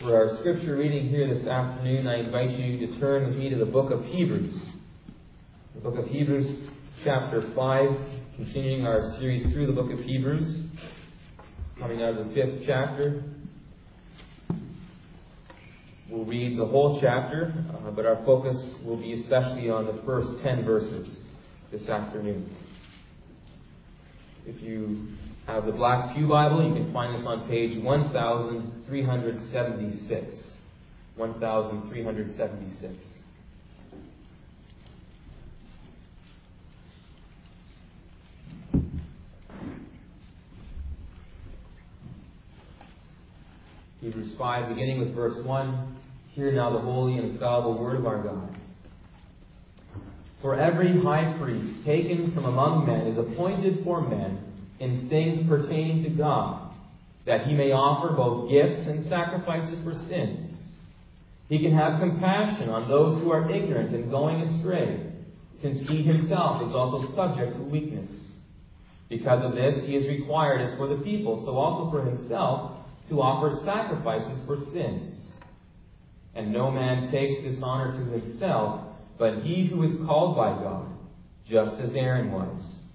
For our scripture reading here this afternoon, I invite you to turn with me to the book of Hebrews. The book of Hebrews, chapter 5, continuing our series through the book of Hebrews, coming out of the 5th chapter. We'll read the whole chapter, but our focus will be especially on the first 10 verses this afternoon. If you have the Black Pew Bible, you can find this on page 1376. 1376. Hebrews 5, beginning with verse 1. Hear now the holy and infallible word of our God. For every high priest taken from among men is appointed for men in things pertaining to God, that he may offer both gifts and sacrifices for sins. He can have compassion on those who are ignorant and going astray, since he himself is also subject to weakness. Because of this, he is required as for the people, so also for himself, to offer sacrifices for sins. And no man takes this honor to himself, but he who is called by God, just as Aaron was.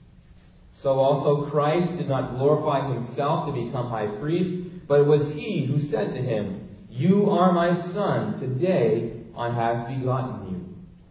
So also Christ did not glorify himself to become high priest, but it was he who said to him, You are my son, today I have begotten you.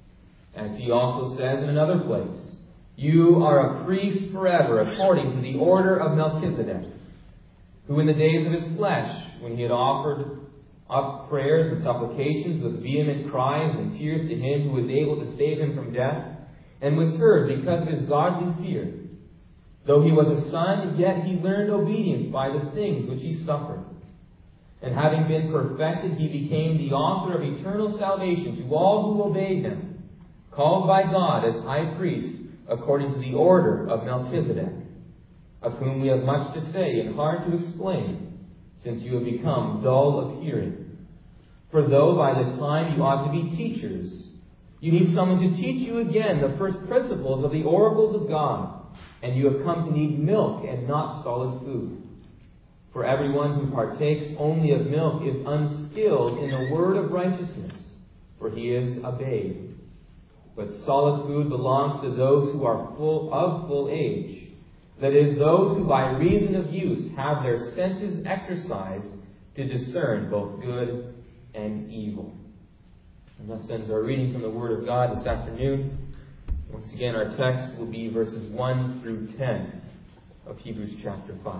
As he also says in another place, You are a priest forever, according to the order of Melchizedek, who in the days of his flesh, when he had offered up prayers and supplications with vehement cries and tears to him who was able to save him from death, and was heard because of his godly fear. Though he was a son, yet he learned obedience by the things which he suffered. And having been perfected, he became the author of eternal salvation to all who obey him, called by God as high priest according to the order of Melchizedek, of whom we have much to say and hard to explain, since you have become dull of hearing. For though by this time you ought to be teachers, you need someone to teach you again the first principles of the oracles of God, and you have come to need milk and not solid food. For everyone who partakes only of milk is unskilled in the word of righteousness, for he is a babe. But solid food belongs to those who are full age, that is, those who by reason of use have their senses exercised to discern both good and evil. And thus ends our reading from the Word of God this afternoon. Once again, our text will be verses 1 through 10 of Hebrews chapter 5.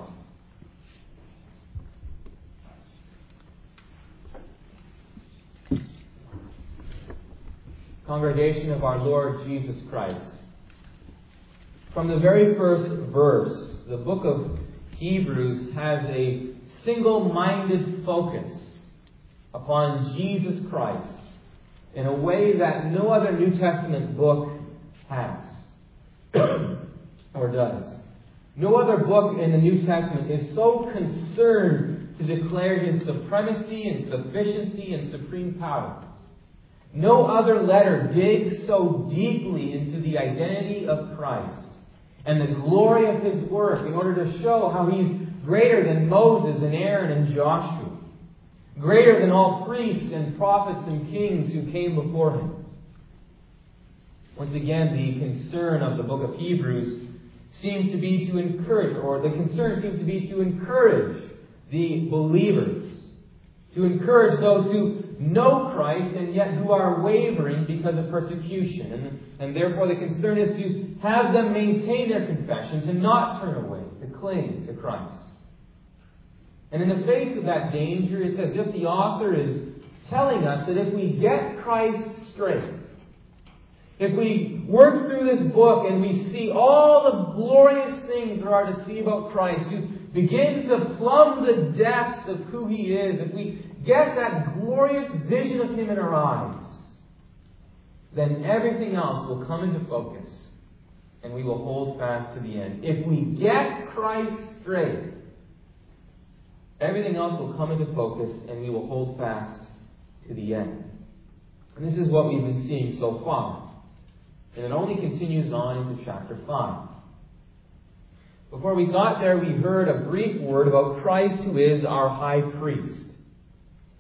Congregation of our Lord Jesus Christ, from the very first verse, the book of Hebrews has a single-minded focus upon Jesus Christ in a way that no other New Testament book has or does. No other book in the New Testament is so concerned to declare his supremacy and sufficiency and supreme power. No other letter digs so deeply into the identity of Christ and the glory of his work in order to show how he's greater than Moses and Aaron and Joshua, greater than all priests and prophets and kings who came before him. Once again, the concern of the book of Hebrews seems to be to encourage, or the concern seems to be to encourage the believers, to encourage those who know Christ and yet who are wavering because of persecution. And therefore the concern is to have them maintain their confession, to not turn away, to cling to Christ. And in the face of that danger, it's as if the author is telling us that if we get Christ straight, if we work through this book and we see all the glorious things there are to see about Christ, to begin to plumb the depths of who he is, if we get that glorious vision of him in our eyes, then everything else will come into focus and we will hold fast to the end. If we get Christ straight, everything else will come into focus and we will hold fast to the end. And this is what we've been seeing so far. And it only continues on into chapter 5. Before we got there, we heard a brief word about Christ, who is our high priest.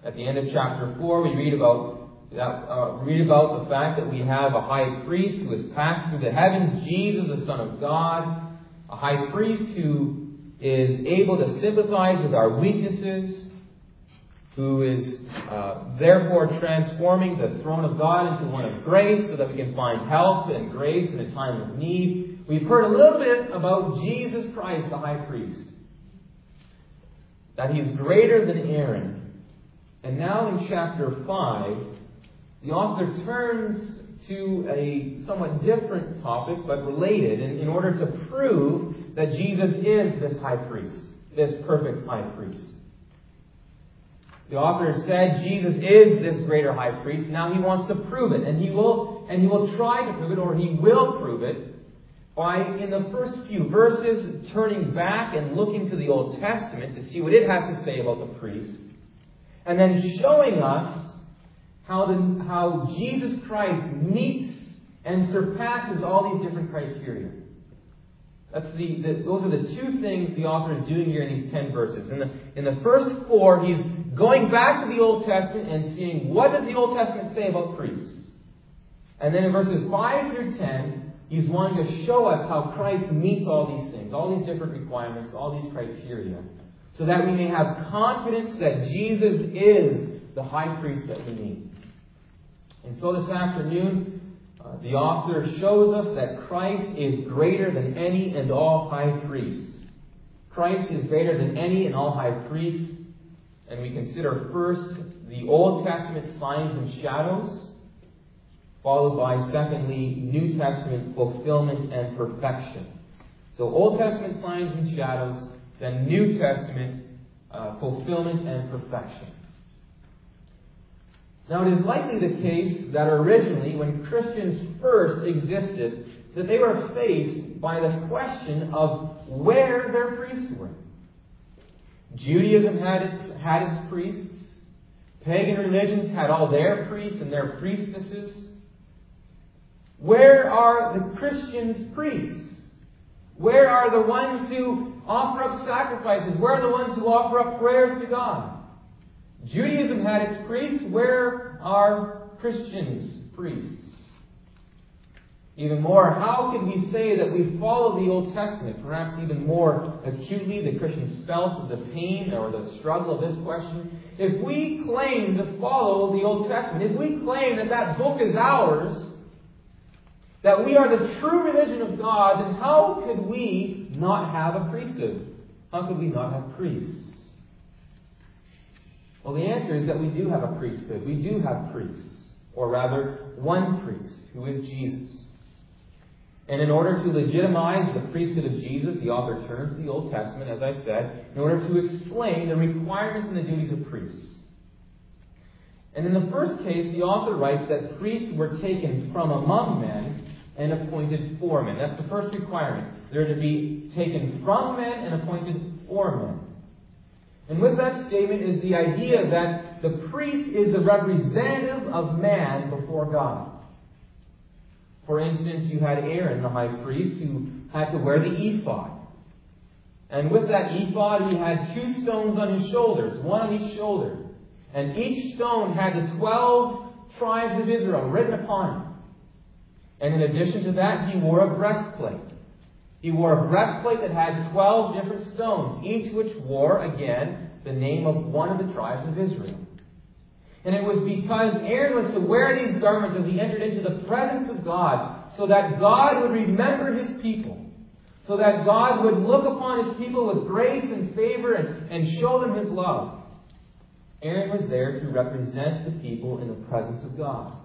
At the end of chapter 4, we read about the fact that we have a high priest who has passed through the heavens, Jesus, the Son of God, a high priest who is able to sympathize with our weaknesses, who is therefore transforming the throne of God into one of grace so that we can find help and grace in a time of need. We've heard a little bit about Jesus Christ, the high priest, that he's greater than Aaron. And now in chapter 5, the author turns to a somewhat different topic, but related, in order to prove that Jesus is this high priest, this perfect high priest. The author said Jesus is this greater high priest. Now he wants to prove it, and he will try to prove it, or he will prove it, by, in the first few verses, turning back and looking to the Old Testament to see what it has to say about the priests, and then showing us how Jesus Christ meets and surpasses all these different criteria. Those are the two things the author is doing here in these 10 verses. In the first 4, he's going back to the Old Testament and seeing what does the Old Testament say about priests. And then in verses 5 through 10, he's wanting to show us how Christ meets all these things, all these different requirements, all these criteria, so that we may have confidence that Jesus is the high priest that we need. And so this afternoon, the author shows us that Christ is greater than any and all high priests. Christ is greater than any and all high priests. And we consider first the Old Testament signs and shadows, followed by, secondly, New Testament fulfillment and perfection. So Old Testament signs and shadows, then New Testament fulfillment and perfection. Now, it is likely the case that originally, when Christians first existed, that they were faced by the question of where their priests were. Judaism had its priests. Pagan religions had all their priests and their priestesses. Where are the Christians' priests? Where are the ones who offer up sacrifices? Where are the ones who offer up prayers to God? Judaism had its priests. Where are Christians' priests? Even more, how can we say that we follow the Old Testament? Perhaps even more acutely, the Christians felt the pain or the struggle of this question. If we claim to follow the Old Testament, if we claim that that book is ours, that we are the true religion of God, then how could we not have a priesthood? How could we not have priests? Well, the answer is that we do have a priesthood. We do have priests. Or rather, one priest, who is Jesus. And in order to legitimize the priesthood of Jesus, the author turns to the Old Testament, as I said, in order to explain the requirements and the duties of priests. And in the first case, the author writes that priests were taken from among men and appointed for men. That's the first requirement. They're to be taken from men and appointed for men. And with that statement is the idea that the priest is a representative of man before God. For instance, you had Aaron, the high priest, who had to wear the ephod. And with that ephod, he had 2 stones on his shoulders, one on each shoulder. And each stone had the 12 tribes of Israel written upon it. And in addition to that, he wore a breastplate. He wore a breastplate that had 12 different stones, each which wore, again, the name of one of the tribes of Israel. And it was because Aaron was to wear these garments as he entered into the presence of God, so that God would remember his people, so that God would look upon his people with grace and favor and show them his love. Aaron was there to represent the people in the presence of God.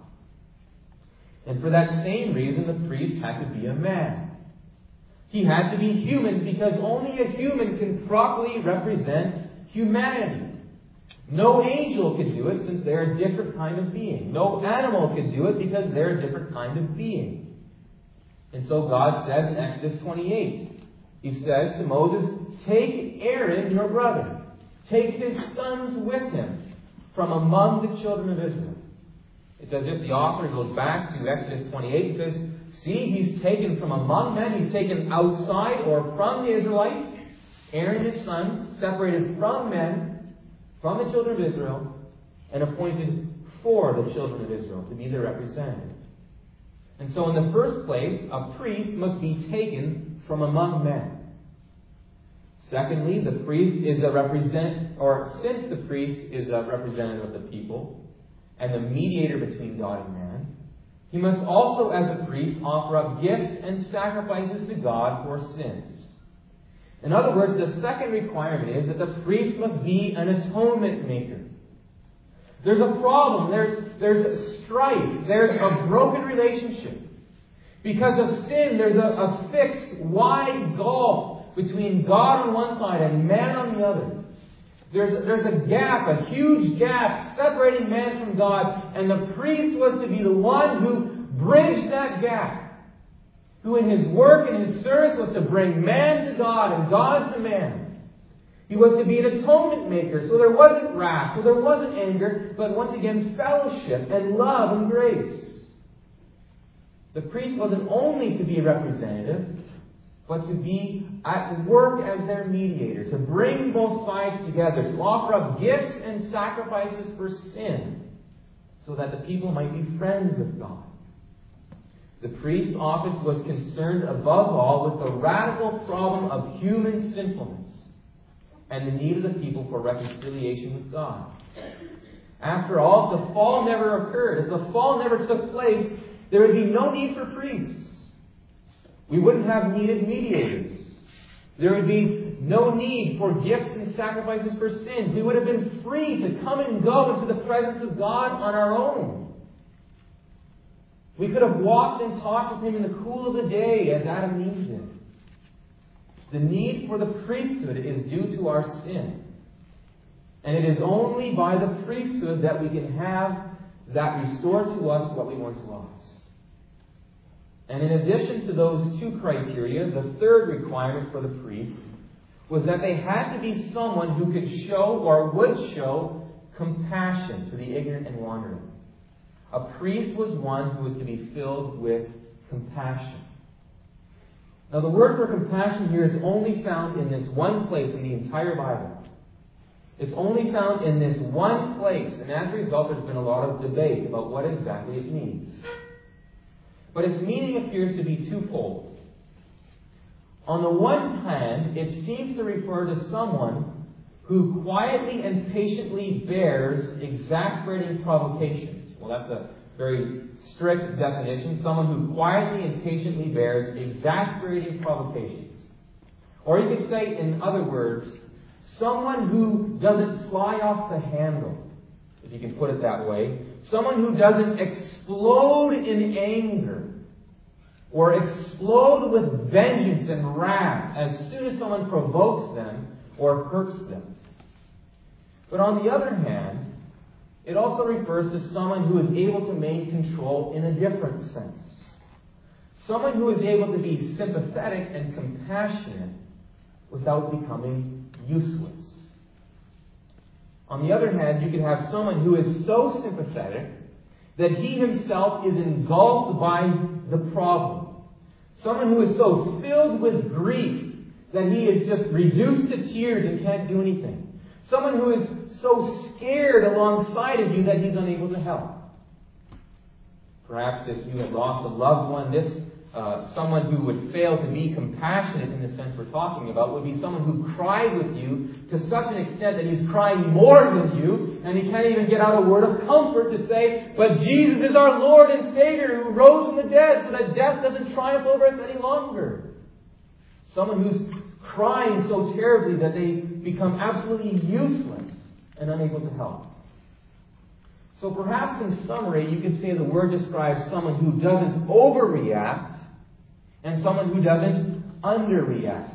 And for that same reason, the priest had to be a man. He had to be human, because only a human can properly represent humanity. No angel could do it, since they're a different kind of being. No animal could do it, because they're a different kind of being. And so God says in Exodus 28, He says to Moses, "Take Aaron, your brother. Take his sons with him from among the children of Israel." It's as if the author goes back to Exodus 28 and says, see, he's taken from among men. He's taken outside or from the Israelites. Aaron and his sons, separated from men, from the children of Israel. and appointed for the children of Israel to be their representative. And so in the first place, a priest must be taken from among men. Secondly, the priest is since the priest is a representative of the people and the mediator between God and man, he must also, as a priest, offer up gifts and sacrifices to God for sins. In other words, the second requirement is that the priest must be an atonement maker. There's a problem. There's strife. There's a broken relationship. Because of sin, there's a fixed, wide gulf between God on one side and man on the other. There's a gap, a huge gap, separating man from God. And the priest was to be the one who bridged that gap. Who in his work and his service was to bring man to God and God to man. He was to be an atonement maker. So there wasn't wrath, so there wasn't anger, but once again fellowship and love and grace. The priest wasn't only to be a representative, but to be at work as their mediator, to bring both sides together, to offer up gifts and sacrifices for sin, so that the people might be friends with God. The priest's office was concerned above all with the radical problem of human sinfulness and the need of the people for reconciliation with God. After all, if the fall never occurred, if the fall never took place, there would be no need for priests. We wouldn't have needed mediators. There would be no need for gifts and sacrifices for sins. We would have been free to come and go into the presence of God on our own. We could have walked and talked with Him in the cool of the day as Adam and Eve did. The need for the priesthood is due to our sin. And it is only by the priesthood that we can have that restore to us what we once lost. And in addition to those two criteria, the third requirement for the priest was that they had to be someone who could show or would show compassion to the ignorant and wandering. A priest was one who was to be filled with compassion. Now the word for compassion here is only found in this one place in the entire Bible. It's only found in this one place, and as a result there's been a lot of debate about what exactly it means. But its meaning appears to be twofold. On the one hand, it seems to refer to someone who quietly and patiently bears exasperating provocations. Well, that's a very strict definition. Someone who quietly and patiently bears exasperating provocations. Or you could say, in other words, someone who doesn't fly off the handle, if you can put it that way. Someone who doesn't explode in anger or explode with vengeance and wrath as soon as someone provokes them or hurts them. But on the other hand, it also refers to someone who is able to maintain control in a different sense. Someone who is able to be sympathetic and compassionate without becoming useless. On the other hand, you can have someone who is so sympathetic that he himself is engulfed by the problem. Someone who is so filled with grief that he is just reduced to tears and can't do anything. Someone who is so scared alongside of you that he's unable to help. Perhaps if you had lost a loved one, someone who would fail to be compassionate in the sense we're talking about would be someone who cried with you to such an extent that he's crying more than you, and he can't even get out a word of comfort to say, but Jesus is our Lord and Savior who rose from the dead so that death doesn't triumph over us any longer. Someone who's crying so terribly that they become absolutely useless and unable to help. So perhaps in summary, you could say the word describes someone who doesn't overreact and someone who doesn't underreact.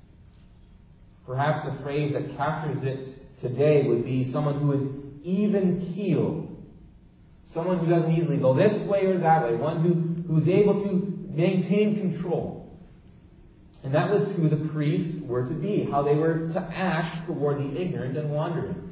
Perhaps a phrase that captures it today would be someone who is even-keeled. Someone who doesn't easily go this way or that way. One who's able to maintain control. And that was who the priests were to be, how they were to act toward the ignorant and wandering.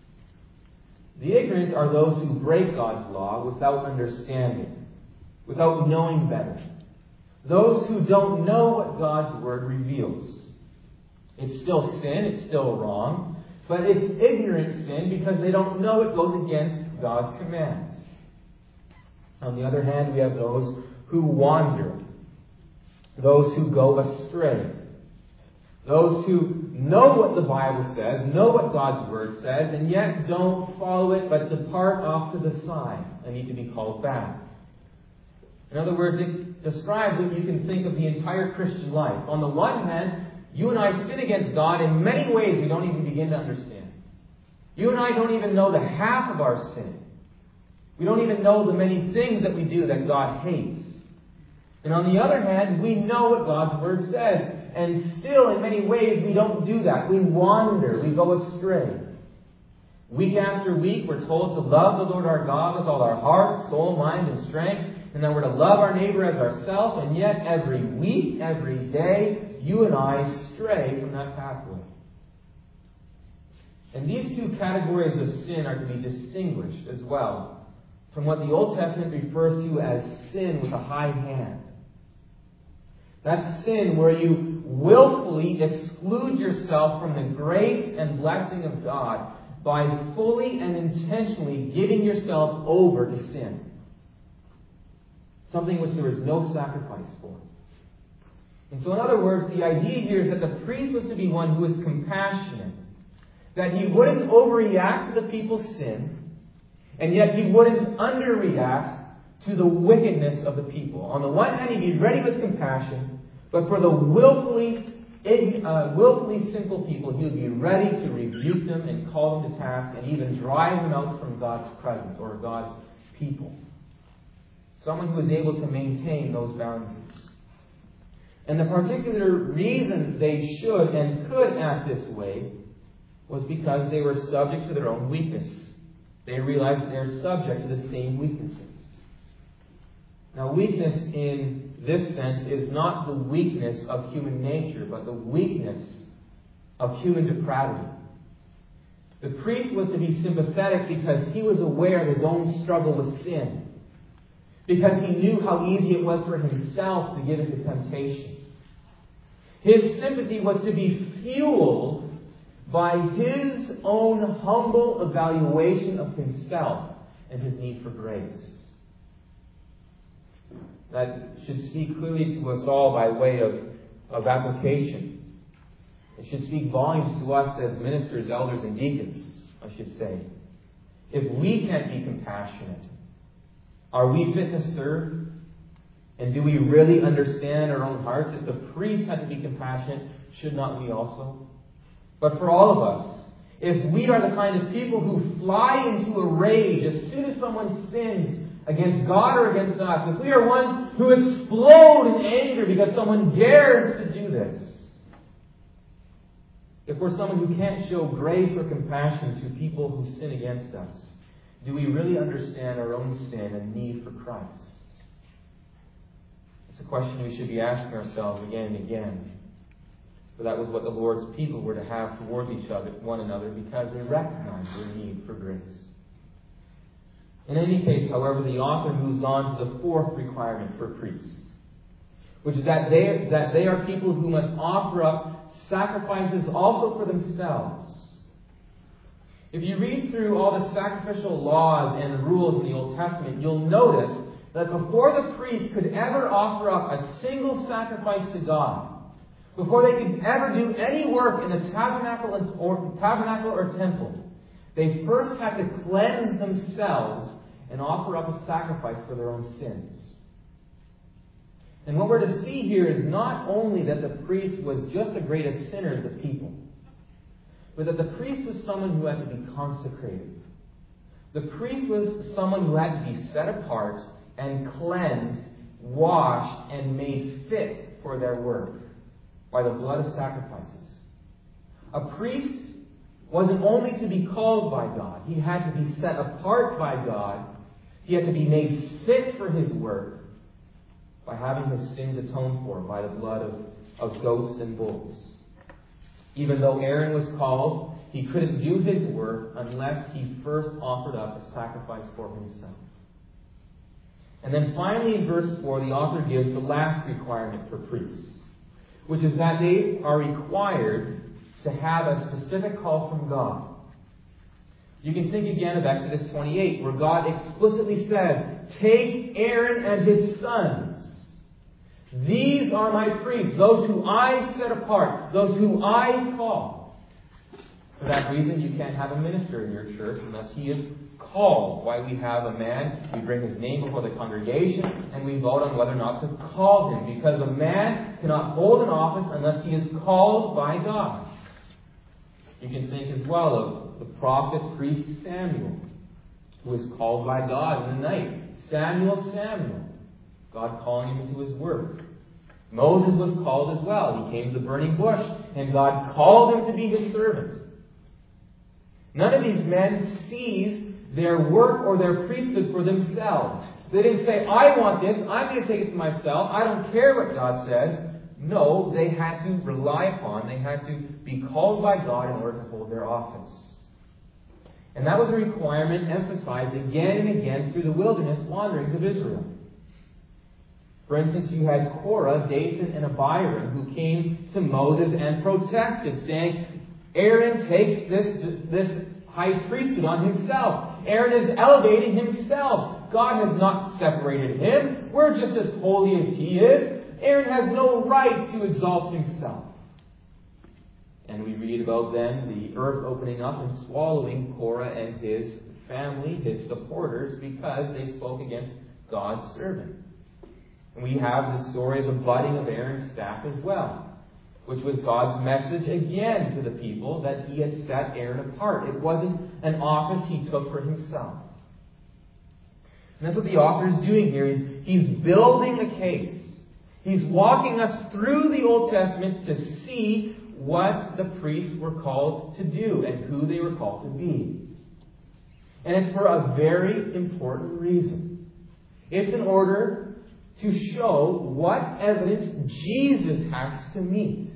The ignorant are those who break God's law without understanding, without knowing better. Those who don't know what God's Word reveals. It's still sin, it's still wrong, But it's ignorant sin because they don't know it goes against God's commands. On the other hand, we have those who wander, those who go astray, those who know what the Bible says, know what God's Word says, and yet don't follow it, but depart off to the side and need to be called back. In other words, it describes what you can think of the entire Christian life. On the one hand, you and I sin against God in many ways we don't even begin to understand. You and I don't even know the half of our sin. We don't even know the many things that we do that God hates. And on the other hand, we know what God's Word says. And still, in many ways, we don't do that. We wander. We go astray. Week after week, we're told to love the Lord our God with all our heart, soul, mind, and strength. And then we're to love our neighbor as ourselves. And yet, every week, every day, you and I stray from that pathway. And these two categories of sin are to be distinguished as well from what the Old Testament refers to as sin with a high hand. That's sin where you willfully exclude yourself from the grace and blessing of God by fully and intentionally giving yourself over to sin. Something which there is no sacrifice for. And so in other words, the idea here is that the priest was to be one who was compassionate. That he wouldn't overreact to the people's sin, and yet he wouldn't underreact to the wickedness of the people. On the one hand, he'd be ready with compassion, but for the willfully sinful people, he would be ready to rebuke them and call them to task and even drive them out from God's presence or God's people. Someone who is able to maintain those boundaries. And the particular reason they should and could act this way was because they were subject to their own weakness. They realized that they're subject to the same weaknesses. Now, weakness in this sense is not the weakness of human nature, but the weakness of human depravity. The priest was to be sympathetic because he was aware of his own struggle with sin. Because he knew how easy it was for himself to give into temptation. His sympathy was to be fueled by his own humble evaluation of himself and his need for grace. That should speak clearly to us all by way of application. It should speak volumes to us as ministers, elders, and deacons, I should say. If we can't be compassionate, are we fit to serve? And do we really understand our own hearts? If the priest had to be compassionate, should not we also? But for all of us, if we are the kind of people who fly into a rage as soon as someone sins against God or against us, if we are ones who explode in anger because someone dares to do this, if we're someone who can't show grace or compassion to people who sin against us, do we really understand our own sin and need for Christ? It's a question we should be asking ourselves again and again. For that was what the Lord's people were to have towards each other, one another, because they recognized their need for grace. In any case, however, the author moves on to the fourth requirement for priests, which is that they are people who must offer up sacrifices also for themselves. If you read through all the sacrificial laws and rules in the Old Testament, you'll notice that before the priest could ever offer up a single sacrifice to God, before they could ever do any work in the tabernacle or temple, they first had to cleanse themselves and offer up a sacrifice for their own sins. And what we're to see here is not only that the priest was just as great a sinner as the people, but that the priest was someone who had to be consecrated. The priest was someone who had to be set apart and cleansed, washed, and made fit for their work by the blood of sacrifices. A priest wasn't only to be called by God. He had to be set apart by God. He had to be made fit for his work by having his sins atoned for by the blood of goats and bulls. Even though Aaron was called, he couldn't do his work unless he first offered up a sacrifice for himself. And then finally in verse 4, the author gives the last requirement for priests, which is that they are required to have a specific call from God. You can think again of Exodus 28, where God explicitly says, "Take Aaron and his sons. These are my priests, those who I set apart, those who I call." For that reason, you can't have a minister in your church unless he is called. Why we have a man, we bring his name before the congregation, and we vote on whether or not to call him. Because a man cannot hold an office unless he is called by God. You can think as well of the prophet priest Samuel, who was called by God in the night. Samuel, Samuel. God calling him into his work. Moses was called as well. He came to the burning bush, and God called him to be his servant. None of these men seized their work or their priesthood for themselves. They didn't say, "I want this, I'm going to take it to myself, I don't care what God says." No, they had to rely upon, they had to be called by God in order to hold their office. And that was a requirement emphasized again and again through the wilderness wanderings of Israel. For instance, you had Korah, Dathan, and Abiram who came to Moses and protested, saying, "Aaron takes this high priesthood on himself. Aaron is elevating himself. God has not separated him. We're just as holy as he is. Aaron has no right to exalt himself." And we read about then the earth opening up and swallowing Korah and his family, his supporters, because they spoke against God's servant. And we have the story of the budding of Aaron's staff as well, which was God's message again to the people that he had set Aaron apart. It wasn't an office he took for himself. And that's what the author is doing here. He's building a case. He's walking us through the Old Testament to see what the priests were called to do and who they were called to be. And it's for a very important reason. It's in order to show what evidence Jesus has to meet.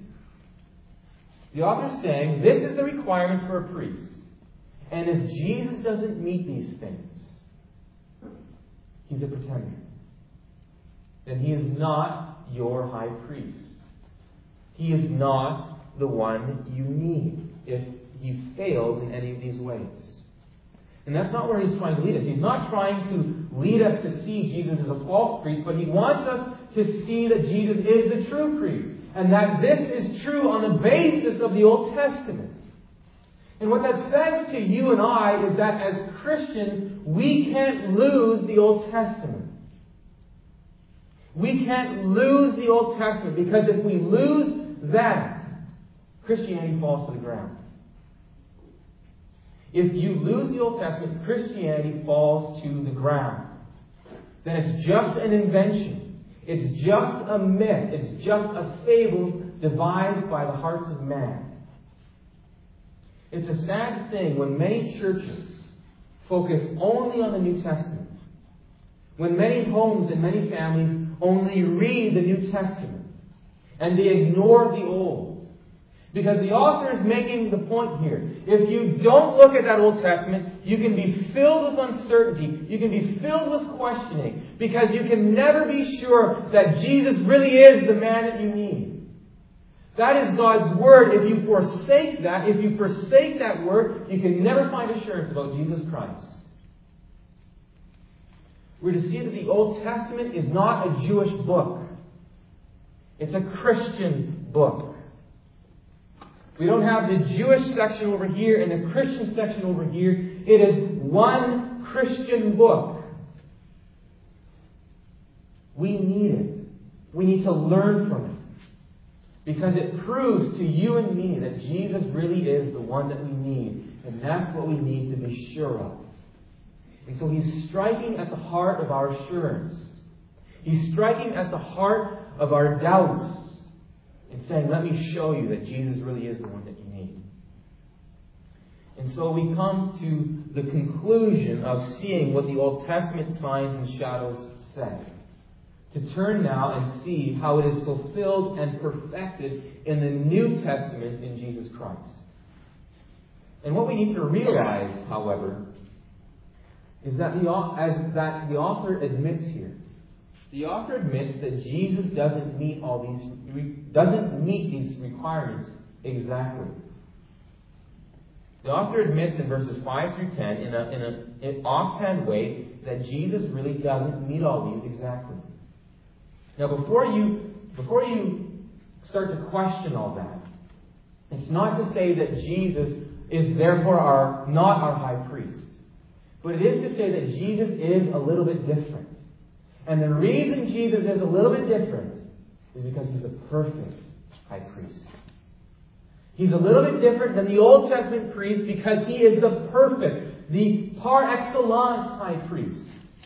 The author is saying this is the requirements for a priest. And if Jesus doesn't meet these things, he's a pretender. Then he is not your high priest. He is not the one you need if he fails in any of these ways. And that's not where he's trying to lead us. He's not trying to lead us to see Jesus as a false priest, but he wants us to see that Jesus is the true priest. And that this is true on the basis of the Old Testament. And what that says to you and I is that as Christians, we can't lose the Old Testament. We can't lose the Old Testament, because if we lose that, Christianity falls to the ground. If you lose the Old Testament, Christianity falls to the ground. Then it's just an invention. It's just a myth. It's just a fable devised by the hearts of man. It's a sad thing when many churches focus only on the New Testament. When many homes and many families only read the New Testament and they ignore the Old. Because the author is making the point here. If you don't look at that Old Testament, you can be filled with uncertainty. You can be filled with questioning. Because you can never be sure that Jesus really is the man that you need. That is God's Word. If you forsake that Word, you can never find assurance about Jesus Christ. We're to see that the Old Testament is not a Jewish book. It's a Christian book. We don't have the Jewish section over here and the Christian section over here. It is one Christian book. We need it. We need to learn from it. Because it proves to you and me that Jesus really is the one that we need. And that's what we need to be sure of. And so he's striking at the heart of our assurance. He's striking at the heart of our doubts. And saying, let me show you that Jesus really is the one that you need. And so we come to the conclusion of seeing what the Old Testament signs and shadows say. To turn now and see how it is fulfilled and perfected in the New Testament in Jesus Christ. And what we need to realize, however, is that the author admits here. The author admits that Jesus doesn't meet these requirements exactly. The author admits in verses 5 through 10 in an offhand way that Jesus really doesn't meet all these exactly. Now, before you start to question all that, it's not to say that Jesus is therefore not our high priest. But it is to say that Jesus is a little bit different. And the reason Jesus is a little bit different is because he's a perfect high priest. He's a little bit different than the Old Testament priest because he is the perfect, the par excellence high priest.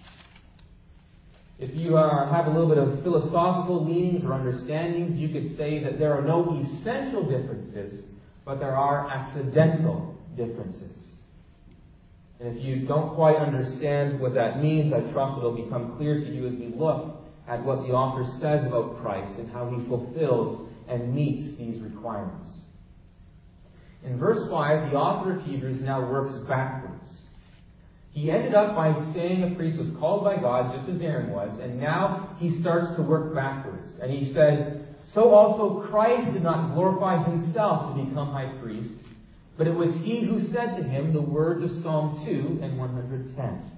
If you have a little bit of philosophical leanings or understandings, you could say that there are no essential differences, but there are accidental differences. And if you don't quite understand what that means, I trust it'll become clear to you as we look at what the author says about Christ and how he fulfills and meets these requirements. In verse 5, the author of Hebrews now works backwards. He ended up by saying a priest was called by God, just as Aaron was, and now he starts to work backwards. And he says, so also Christ did not glorify himself to become high priest, but it was he who said to him the words of Psalm 2 and 110.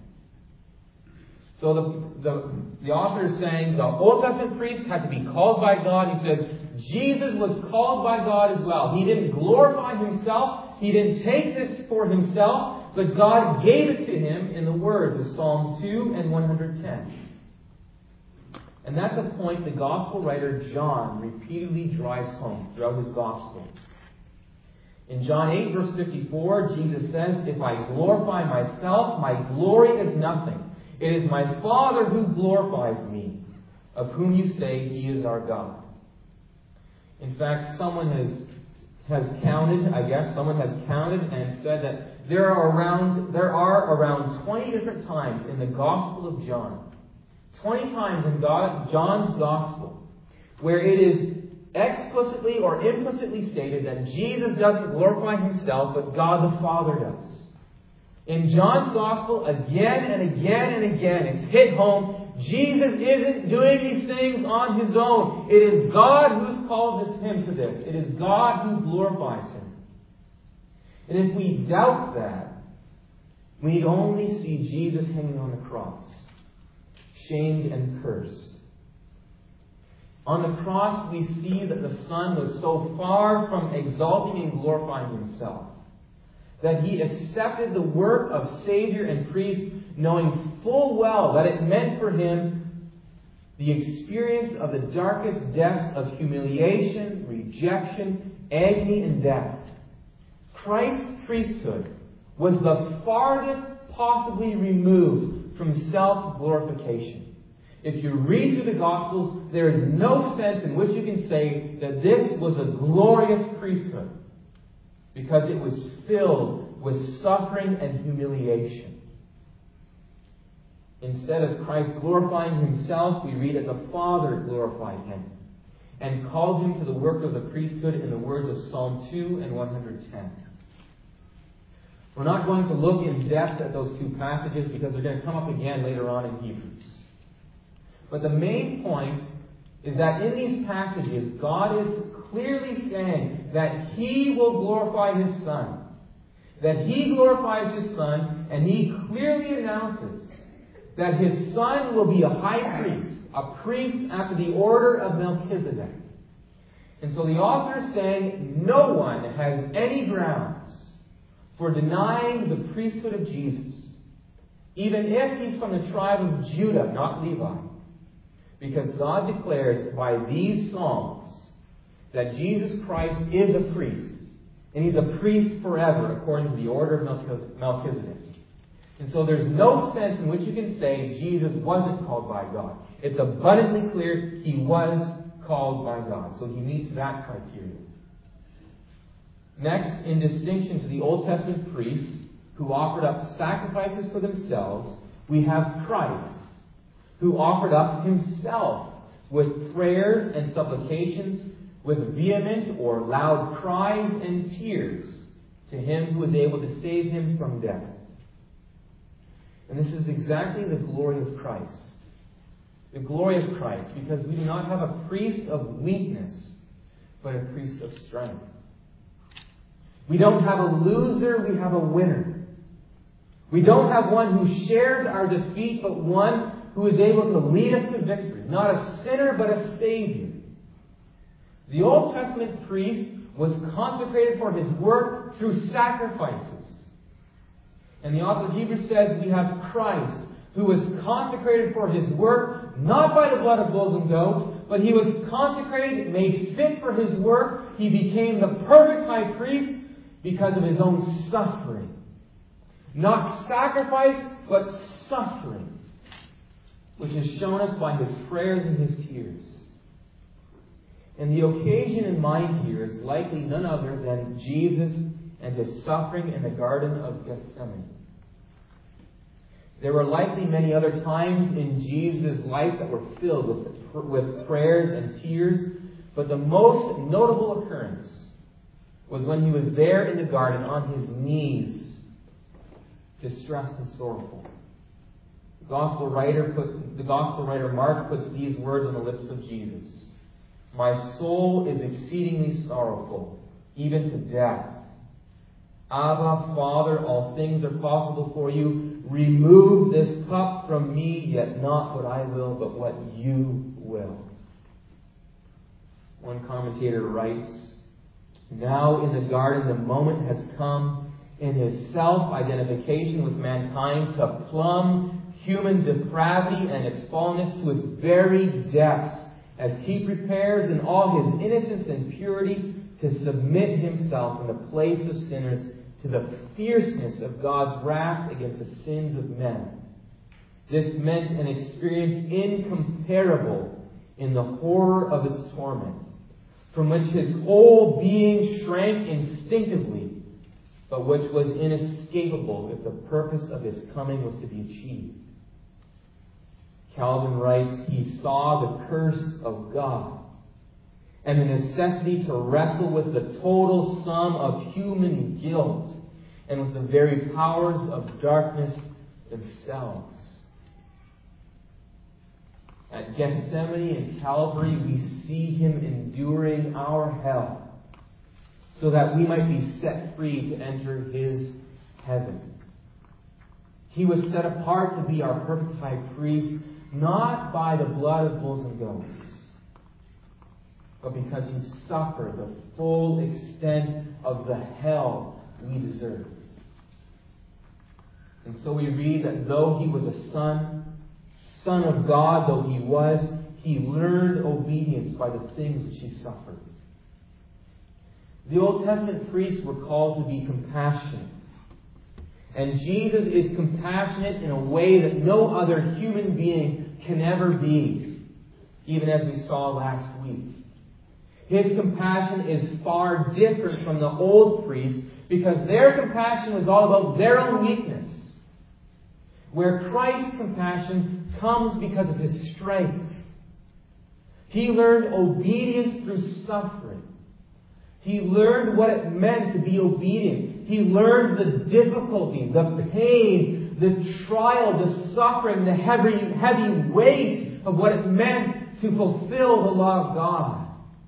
So the author is saying the Old Testament priest had to be called by God. He says Jesus was called by God as well. He didn't glorify himself. He didn't take this for himself. But God gave it to him in the words of Psalm 2 and 110. And that's a point the Gospel writer John repeatedly drives home throughout his Gospel. In John 8, verse 54, Jesus says, if I glorify myself, my glory is nothing. It is my Father who glorifies me, of whom you say he is our God. In fact, someone has counted and said that there are around 20 different times in the Gospel of John, 20 times in John's Gospel, where it is explicitly or implicitly stated that Jesus doesn't glorify himself, but God the Father does. In John's Gospel, again and again and again, it's hit home, Jesus isn't doing these things on his own. It is God who's called him to this. It is God who glorifies him. And if we doubt that, we need only see Jesus hanging on the cross, shamed and cursed. On the cross, we see that the Son was so far from exalting and glorifying himself that he accepted the work of Savior and priest, knowing full well that it meant for him the experience of the darkest depths of humiliation, rejection, agony, and death. Christ's priesthood was the farthest possibly removed from self-glorification. If you read through the Gospels, there is no sense in which you can say that this was a glorious priesthood, because it was filled with suffering and humiliation. Instead of Christ glorifying himself, we read that the Father glorified him and called him to the work of the priesthood in the words of Psalm 2 and 110. We're not going to look in depth at those two passages because they're going to come up again later on in Hebrews. But the main point is that in these passages, God is clearly saying that he will glorify his Son. That he glorifies his Son, and he clearly announces that his Son will be a high priest, a priest after the order of Melchizedek. And so the author is saying no one has any grounds for denying the priesthood of Jesus, even if he's from the tribe of Judah, not Levi. Because God declares by these Psalms that Jesus Christ is a priest, and he's a priest forever, according to the order of Melchizedek. And so there's no sense in which you can say Jesus wasn't called by God. It's abundantly clear he was called by God. So he meets that criteria. Next, in distinction to the Old Testament priests who offered up sacrifices for themselves, we have Christ, who offered up himself with prayers and supplications, with vehement or loud cries and tears to him who was able to save him from death. And this is exactly the glory of Christ. The glory of Christ, because we do not have a priest of weakness, but a priest of strength. We don't have a loser, we have a winner. We don't have one who shares our defeat, but one who is able to lead us to victory. Not a sinner, but a Savior. The Old Testament priest was consecrated for his work through sacrifices. And the author of Hebrews says we have Christ, who was consecrated for his work, not by the blood of bulls and goats, but he was consecrated, made fit for his work. He became the perfect high priest because of his own suffering. Not sacrifice, but suffering, which is shown us by his prayers and his tears. And the occasion in mind here is likely none other than Jesus and his suffering in the Garden of Gethsemane. There were likely many other times in Jesus' life that were filled with prayers and tears, but the most notable occurrence was when he was there in the garden on his knees, distressed and sorrowful. The gospel writer Mark puts these words on the lips of Jesus. My soul is exceedingly sorrowful, even to death. Abba, Father, all things are possible for you. Remove this cup from me, yet not what I will, but what you will. One commentator writes, now in the garden the moment has come in his self-identification with mankind to plumb human depravity and its fallenness to its very depths, as he prepares in all his innocence and purity to submit himself in the place of sinners to the fierceness of God's wrath against the sins of men. This meant an experience incomparable in the horror of its torment, from which his whole being shrank instinctively, but which was inescapable if the purpose of his coming was to be achieved. Calvin writes, he saw the curse of God and the necessity to wrestle with the total sum of human guilt and with the very powers of darkness themselves. At Gethsemane and Calvary, we see him enduring our hell so that we might be set free to enter his heaven. He was set apart to be our perfect high priest, not by the blood of bulls and goats, but because he suffered the full extent of the hell we deserve. And so we read that though he was a Son of God though he was, he learned obedience by the things which he suffered. The Old Testament priests were called to be compassionate. And Jesus is compassionate in a way that no other human being can ever be, even as we saw last week. His compassion is far different from the old priests because their compassion was all about their own weakness, where Christ's compassion comes because of his strength. He learned obedience through suffering. He learned what it meant to be obedient. He learned the difficulty, the pain, the trial, the suffering, the heavy weight of what it meant to fulfill the law of God.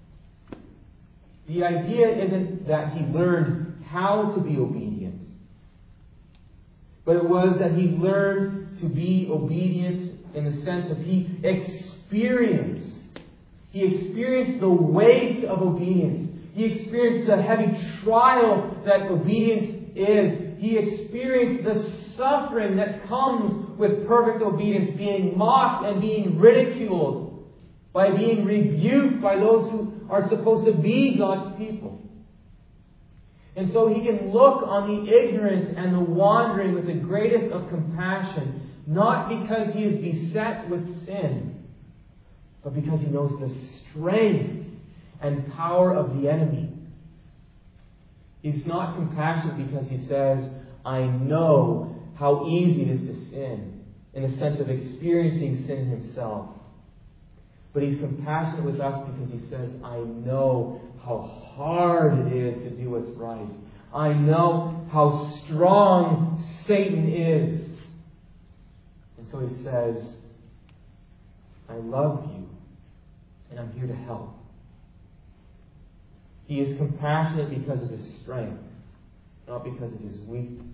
The idea isn't that he learned how to be obedient, but it was that he learned to be obedient in the sense of he experienced the weight of obedience. He experienced the heavy trial that obedience is. He experienced the suffering that comes with perfect obedience, being mocked and being ridiculed, by being rebuked by those who are supposed to be God's people. And so he can look on the ignorant and the wandering with the greatest of compassion, not because he is beset with sin, but because he knows the strength and power of the enemy. He's not compassionate because he says, I know how easy it is to sin, in the sense of experiencing sin himself. But he's compassionate with us because he says, I know how hard it is to do what's right. I know how strong Satan is. And so he says, I love you, and I'm here to help. He is compassionate because of his strength. not because of his weakness.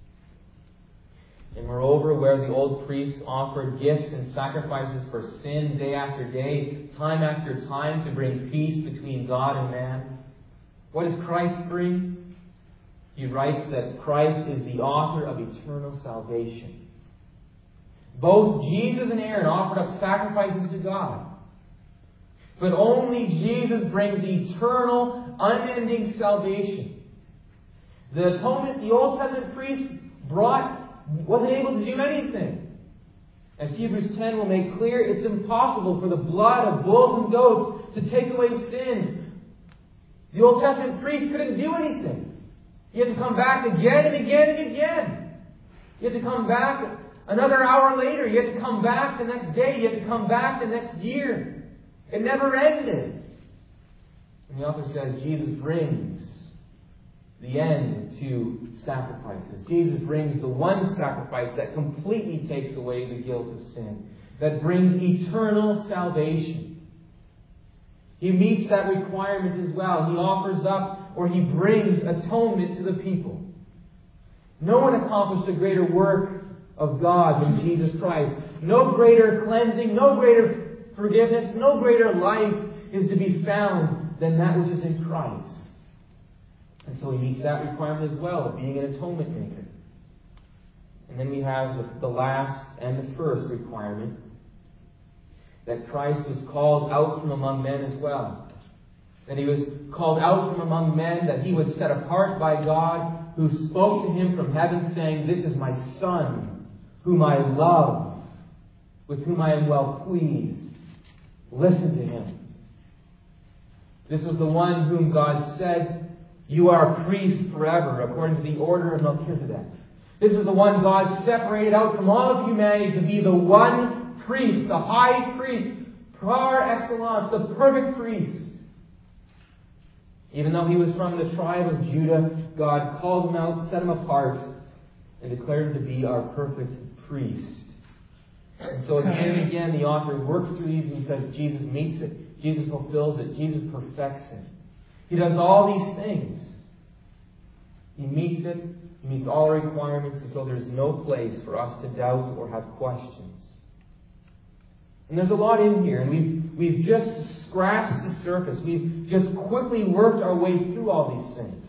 And moreover, where the old priests offered gifts and sacrifices for sin day after day, time after time, to bring peace between God and man, what does Christ bring? He writes that Christ is the author of eternal salvation. Both Jesus and Aaron offered up sacrifices to God. But only Jesus brings eternal, unending salvation. The atonement the Old Testament priest wasn't able to do anything. As Hebrews 10 will make clear, it's impossible for the blood of bulls and goats to take away sins. The Old Testament priest couldn't do anything. He had to come back again and again and again. He had to come back another hour later. He had to come back the next day. He had to come back the next year. It never ended. And the author says Jesus brings the end to sacrifices. Jesus brings the one sacrifice that completely takes away the guilt of sin, that brings eternal salvation. He meets that requirement as well. He offers up, or he brings atonement to the people. No one accomplished a greater work of God than Jesus Christ. No greater cleansing, no greater forgiveness, no greater life is to be found than that which is in Christ. And so he meets that requirement as well, of being an atonement maker. And then we have the last and the first requirement, that Christ was called out from among men as well. That he was called out from among men, that he was set apart by God, who spoke to him from heaven, saying, "This is my Son, whom I love, with whom I am well pleased. Listen to him." This was the one whom God said, "You are a priest forever, according to the order of Melchizedek." This is the one God separated out from all of humanity to be the one priest, the high priest, par excellence, the perfect priest. Even though he was from the tribe of Judah, God called him out, set him apart, and declared him to be our perfect priest. And so again and again, the author works through these and he says, Jesus meets it. Jesus fulfills it. Jesus perfects it. He does all these things. He meets it. He meets all requirements. And so there's no place for us to doubt or have questions. And there's a lot in here. And we've just scratched the surface. We've just quickly worked our way through all these things.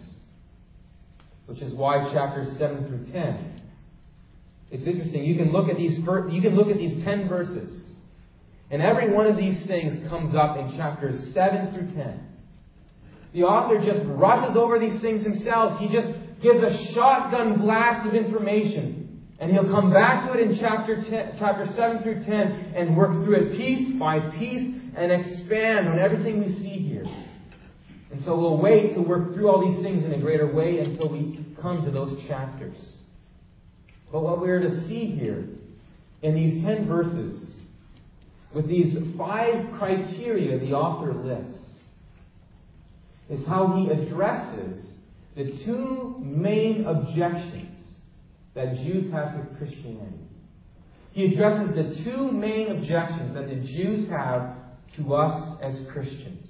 Which is why chapters 7 through 10. It's interesting. You can look at these 10 verses. And every one of these things comes up in chapters 7 through 10. The author just rushes over these things himself. He just gives a shotgun blast of information. And he'll come back to it in chapter 7 through 10 and work through it piece by piece and expand on everything we see here. And so we'll wait to work through all these things in a greater way until we come to those chapters. But what we're to see here in these 10 verses, with these 5 criteria the author lists, is how he addresses the 2 main objections that Jews have to Christianity. He addresses the 2 main objections that the Jews have to us as Christians.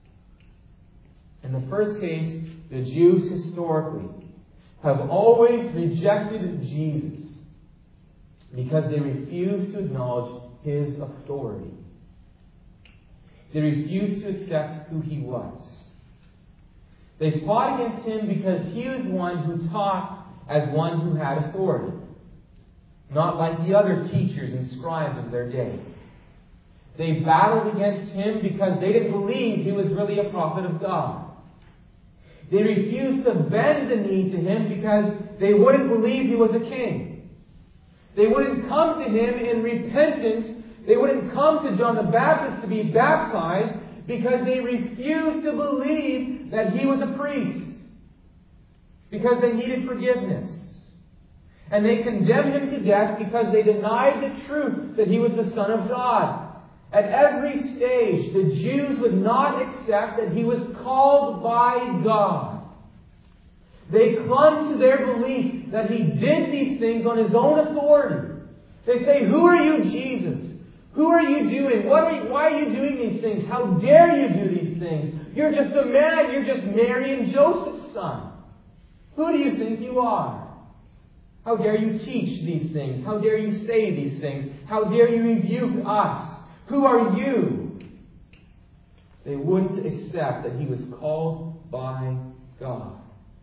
In the first case, the Jews historically have always rejected Jesus because they refuse to acknowledge his authority. They refuse to accept who he was. They fought against him because he was one who taught as one who had authority, not like the other teachers and scribes of their day. They battled against him because they didn't believe he was really a prophet of God. They refused to bend the knee to him because they wouldn't believe he was a king. They wouldn't come to him in repentance. They wouldn't come to John the Baptist to be baptized because they refused to believe that he was a priest. Because they needed forgiveness. And they condemned him to death because they denied the truth that he was the Son of God. At every stage, the Jews would not accept that he was called by God. They clung to their belief that he did these things on his own authority. They say, "Who are you, Jesus? Who are you doing? Why are you doing these things? How dare you do these things? You're just a man. You're just Mary and Joseph's son." Who do you think you are? How dare you teach these things? How dare you say these things? How dare you rebuke us? Who are you? They wouldn't accept that he was called by God.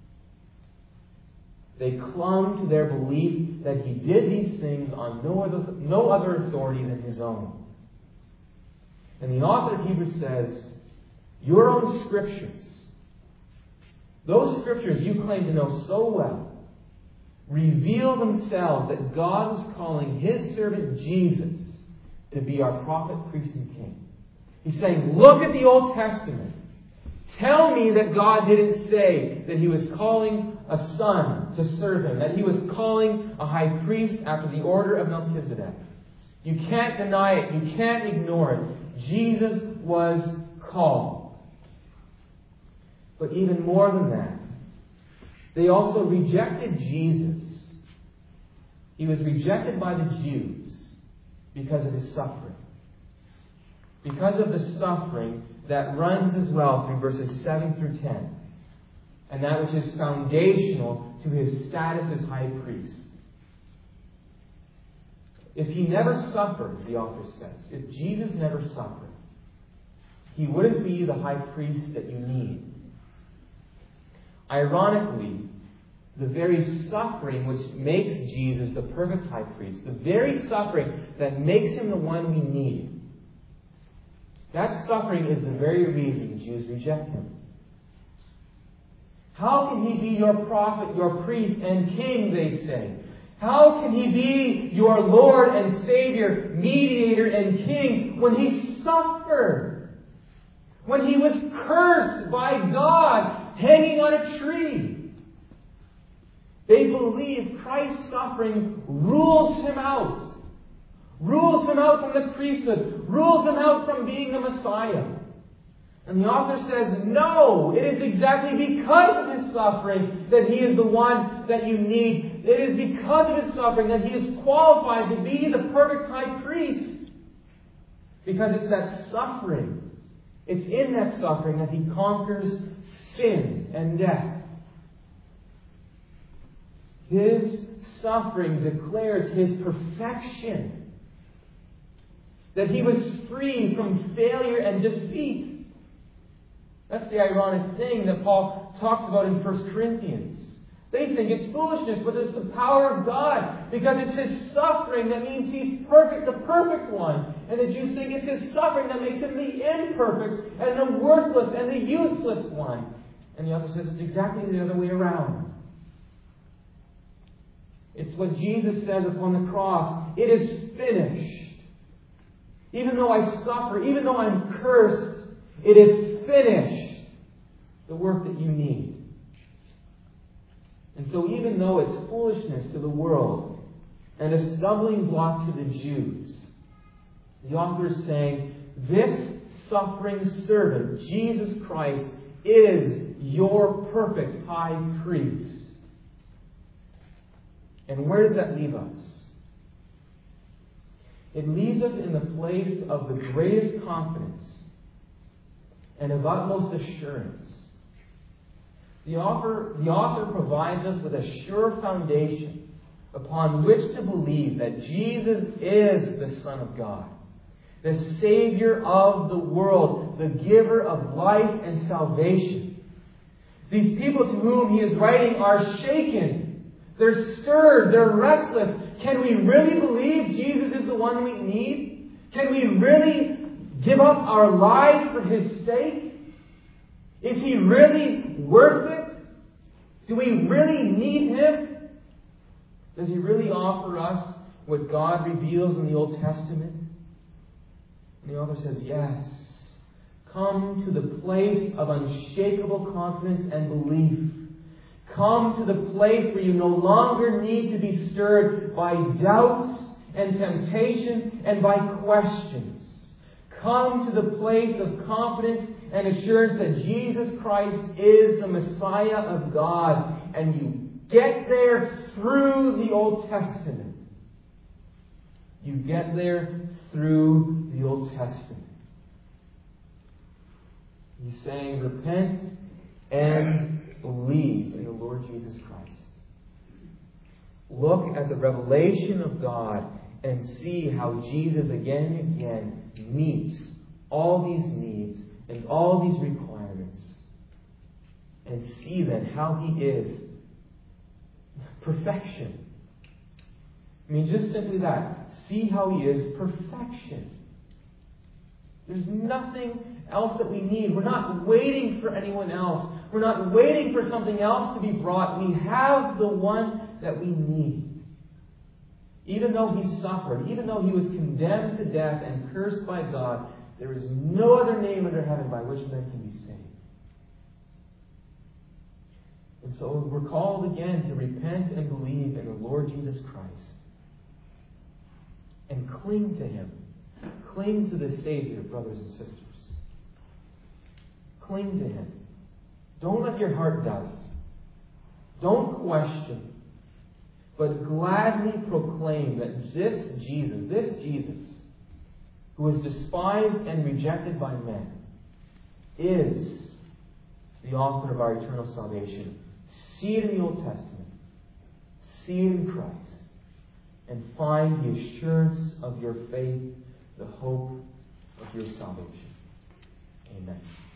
They clung to their belief that he did these things on no other authority than his own. And the author of Hebrews says, your own scriptures, those scriptures you claim to know so well, reveal themselves that God was calling his servant Jesus to be our prophet, priest, and king. He's saying, look at the Old Testament. Tell me that God didn't say that he was calling a son to serve him, that he was calling a high priest after the order of Melchizedek. You can't deny it. You can't ignore it. Jesus was called. But even more than that, they also rejected Jesus. He was rejected by the Jews because of his suffering. Because of the suffering that runs as well through verses 7 through 10. And that which is foundational to his status as high priest. If he never suffered, the author says, if Jesus never suffered, he wouldn't be the high priest that you need. Ironically, the very suffering which makes Jesus the perfect high priest, the very suffering that makes him the one we need, that suffering is the very reason Jews reject him. How can he be your prophet, your priest, and king, they say? How can he be your Lord and Savior, mediator and king, when he suffered? When he was cursed by God, hanging on a tree? They believe Christ's suffering rules him out. Rules him out from the priesthood. Rules him out from being the Messiah. And the author says, no, it is exactly because of his suffering that he is the one that you need. It is because of his suffering that he is qualified to be the perfect high priest. Because it's that suffering. It's in that suffering that he conquers sin and death. His suffering declares his perfection. That he was free from failure and defeat. That's the ironic thing that Paul talks about in 1 Corinthians. They think it's foolishness, but it's the power of God. Because it's his suffering that means he's perfect, the perfect one. And the Jews think it's his suffering that makes him the imperfect and the worthless and the useless one. And the author says it's exactly the other way around. It's what Jesus says upon the cross. It is finished. Even though I suffer, even though I'm cursed, it is finished. The work that you need. And so even though it's foolishness to the world and a stumbling block to the Jews, the author is saying, this suffering servant, Jesus Christ, is your perfect high priest. And where does that leave us? It leaves us in the place of the greatest confidence and of utmost assurance. The author provides us with a sure foundation upon which to believe that Jesus is the Son of God, the Savior of the world, the giver of life and salvation. These people to whom he is writing are shaken. They're stirred. They're restless. Can we really believe Jesus is the one we need? Can we really give up our lives for his sake? Is he really worth it? Do we really need him? Does he really offer us what God reveals in the Old Testament? And the author says, yes. Come to the place of unshakable confidence and belief. Come to the place where you no longer need to be stirred by doubts and temptation and by questions. Come to the place of confidence and assurance that Jesus Christ is the Messiah of God. And you get there through the Old Testament. You get there through the Old Testament. He's saying, repent and believe in the Lord Jesus Christ. Look at the revelation of God and see how Jesus again and again meets all these needs and all these requirements. And see then how He is perfection. I mean, just simply that. See how He is perfection. There's nothing else that we need. We're not waiting for anyone else. We're not waiting for something else to be brought. We have the one that we need. Even though He suffered, even though He was condemned to death and cursed by God, there is no other name under heaven by which men can be saved. And so we're called again to repent and believe in the Lord Jesus Christ. And cling to Him. Cling to the Savior, brothers and sisters. Cling to Him. Don't let your heart doubt. Don't question. But gladly proclaim that this Jesus, who was despised and rejected by men, is the author of our eternal salvation. See it in the Old Testament. See it in Christ. And find the assurance of your faith, the hope of your salvation. Amen.